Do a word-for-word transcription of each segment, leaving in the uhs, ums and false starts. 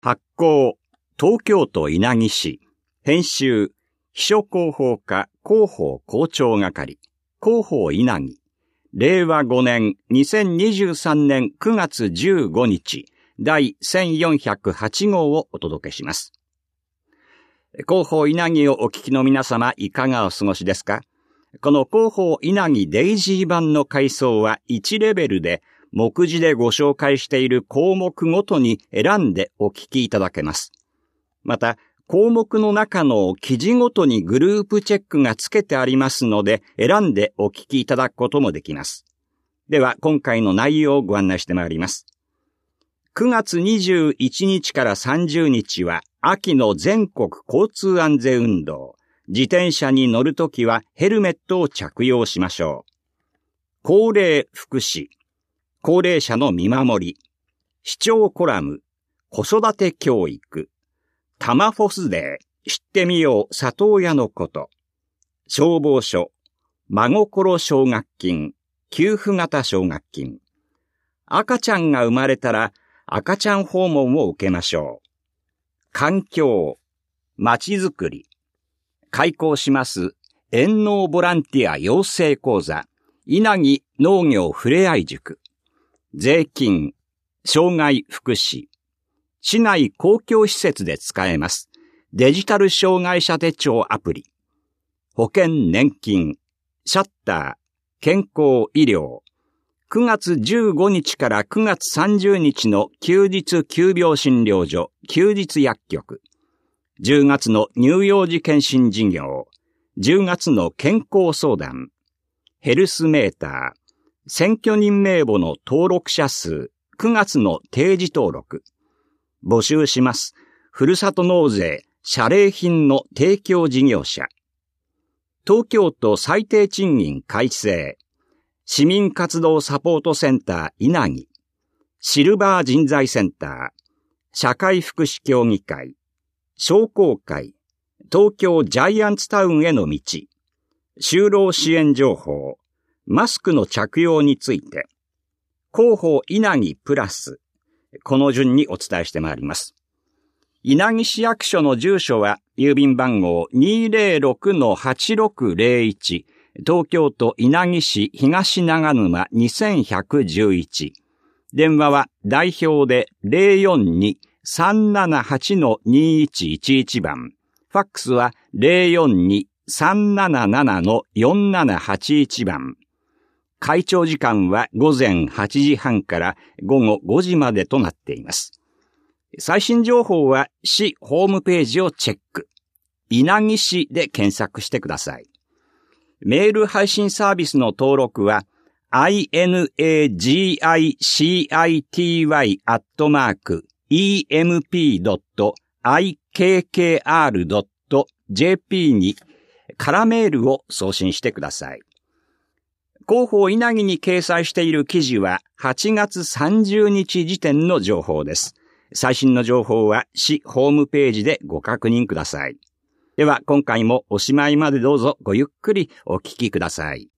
発行、東京都稲城市。編集、秘書広報課広報校長係、広報稲城。れいわごねんにせんにじゅうさんねんくがつじゅうごにち、第せんよんひゃくはちごうをお届けします。広報稲城をお聞きの皆様、いかがお過ごしですか？この広報稲城デイジー版の階層はいちレベルで、目次でご紹介している項目ごとに選んでお聞きいただけます。また、項目の中の記事ごとにグループチェックがつけてありますので、選んでお聞きいただくこともできます。では、今回の内容をご案内してまいります。くがつにじゅういちにちからさんじゅうにちは、秋の全国交通安全運動。自転車に乗るときはヘルメットを着用しましょう。高齢福祉。高齢者の見守り。視聴コラム。子育て教育。タマフォスデー。知ってみよう里親のこと。消防署。真心奨学金。給付型奨学金。赤ちゃんが生まれたら赤ちゃん訪問を受けましょう。環境。まちづくり。開講します遠農ボランティア養成講座。稲城農業ふれあい塾。税金。障害福祉。市内公共施設で使えます。デジタル障害者手帳アプリ。保険年金。シャッター。健康医療。くがつじゅうごにちからくがつさんじゅうにちの休日急病診療所、休日薬局。じゅうがつの乳幼児検診事業。じゅうがつの健康相談。ヘルスメーター。選挙人名簿の登録者数。くがつの定時登録。募集します。ふるさと納税、謝礼品の提供事業者。東京都最低賃金改正。市民活動サポートセンター稲城。シルバー人材センター。社会福祉協議会。商工会。東京ジャイアンツタウンへの道。就労支援情報。マスクの着用について。広報稲城プラス。この順にお伝えしてまいります。稲城市役所の住所は郵便番号 にーぜろろくのはちろくぜろいち。東京都稲城市東長沼にせんひゃくじゅういち。電話は代表で ぜろよんにさんななはちのにいちいちいち 番。ファックスは ぜろよんにさんなななのよんななはちいち 番。開庁時間はごぜんはちじはんからごごごじまでとなっています。最新情報は市ホームページをチェック。稲城市で検索してください。メール配信サービスの登録は イナギシティアットマーク イーエムピードットアイケーケーアールドットジェーピー に空メールを送信してください。広報稲城に掲載している記事ははちがつさんじゅうにち時点の情報です。最新の情報は市ホームページでご確認ください。では今回もおしまいまでどうぞごゆっくりお聞きください。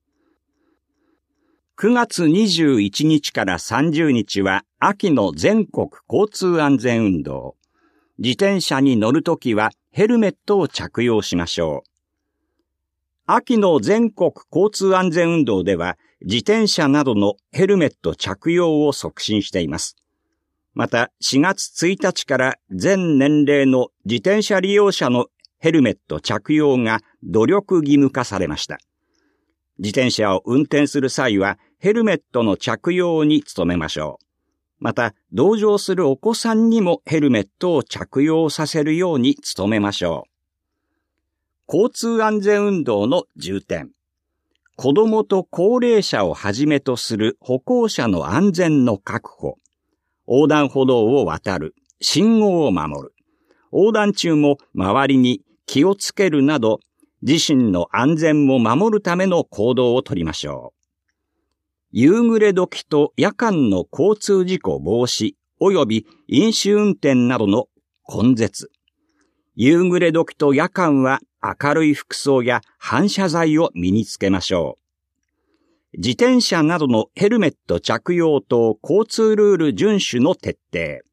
くがつにじゅういちにちからさんじゅうにちは秋の全国交通安全運動。自転車に乗るときはヘルメットを着用しましょう。秋の全国交通安全運動では自転車などのヘルメット着用を促進しています。またしがつついたちから全年齢の自転車利用者のヘルメット着用が努力義務化されました。自転車を運転する際はヘルメットの着用に努めましょう。また同乗するお子さんにもヘルメットを着用させるように努めましょう。交通安全運動の重点。子どもと高齢者をはじめとする歩行者の安全の確保。横断歩道を渡る。信号を守る。横断中も周りに気をつけるなど、自身の安全も守るための行動をとりましょう。夕暮れ時と夜間の交通事故防止及び飲酒運転などの根絶。夕暮れ時と夜間は明るい服装や反射材を身につけましょう。自転車などのヘルメット着用と交通ルール遵守の徹底。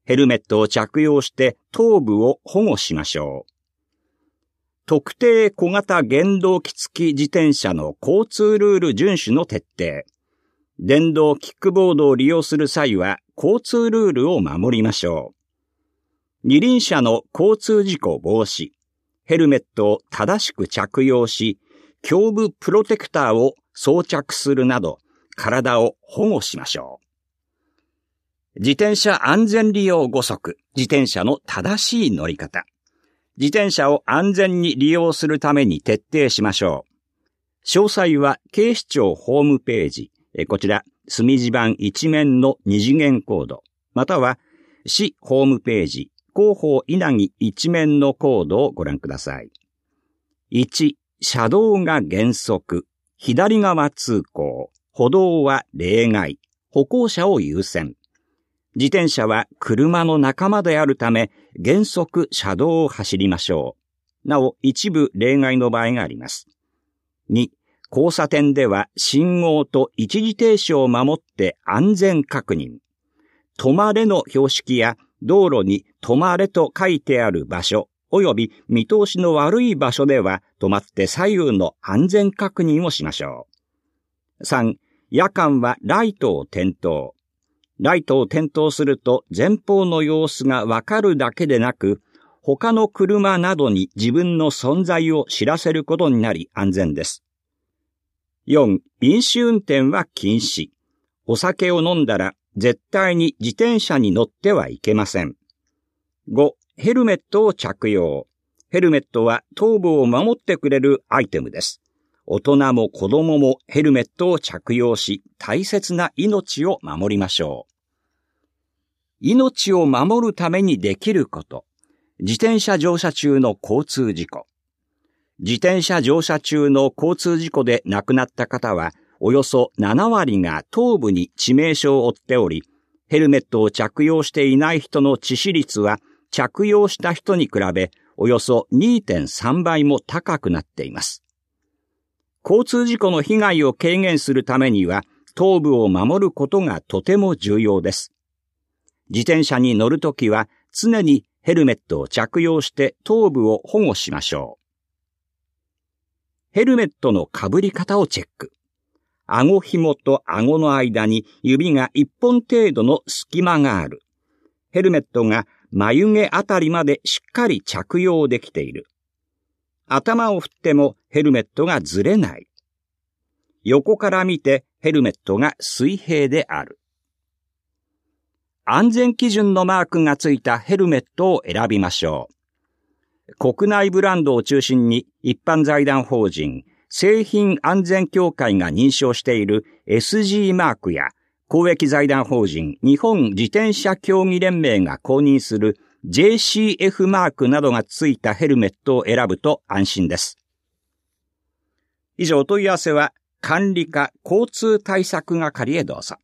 ヘルメットを着用して頭部を保護しましょう。特定小型原動機付き自転車の交通ルール遵守の徹底。電動キックボードを利用する際は交通ルールを守りましょう。二輪車の交通事故防止。ヘルメットを正しく着用し、胸部プロテクターを装着するなど、体を保護しましょう。自転車安全利用ご則。自転車の正しい乗り方。自転車を安全に利用するために徹底しましょう。詳細は警視庁ホームページ、こちら墨字盤一面の二次元コード、または市ホームページ、広報稲城一面のコードをご覧ください。いち、車道が原則、左側通行、歩道は例外、歩行者を優先。自転車は車の仲間であるため、原則車道を走りましょう。なお、一部例外の場合があります。に、交差点では信号と一時停止を守って安全確認。止まれの標識や道路に止まれと書いてある場所、及び見通しの悪い場所では止まって左右の安全確認をしましょう。さん、夜間はライトを点灯。ライトを点灯すると前方の様子がわかるだけでなく、他の車などに自分の存在を知らせることになり安全です。よん、飲酒運転は禁止。お酒を飲んだら絶対に自転車に乗ってはいけません。ご、ヘルメットを着用。ヘルメットは頭部を守ってくれるアイテムです。大人も子供もヘルメットを着用し、大切な命を守りましょう。命を守るためにできること。自転車乗車中の交通事故。自転車乗車中の交通事故で亡くなった方は、およそななわりが頭部に致命傷を負っており、ヘルメットを着用していない人の致死率は、着用した人に比べ、およそ にてんさんばいも高くなっています。交通事故の被害を軽減するためには、頭部を守ることがとても重要です。自転車に乗るときは、常にヘルメットを着用して頭部を保護しましょう。ヘルメットのかぶり方をチェック。顎紐と顎の間に指がいっぽん程度の隙間がある。ヘルメットが眉毛あたりまでしっかり着用できている。頭を振ってもヘルメットがずれない。横から見てヘルメットが水平である。安全基準のマークがついたヘルメットを選びましょう。国内ブランドを中心に一般財団法人製品安全協会が認証している エスジー マークや公益財団法人日本自転車競技連盟が公認する ジェーシーエフ マークなどがついたヘルメットを選ぶと安心です。以上、お問い合わせは管理課交通対策係へどうぞ。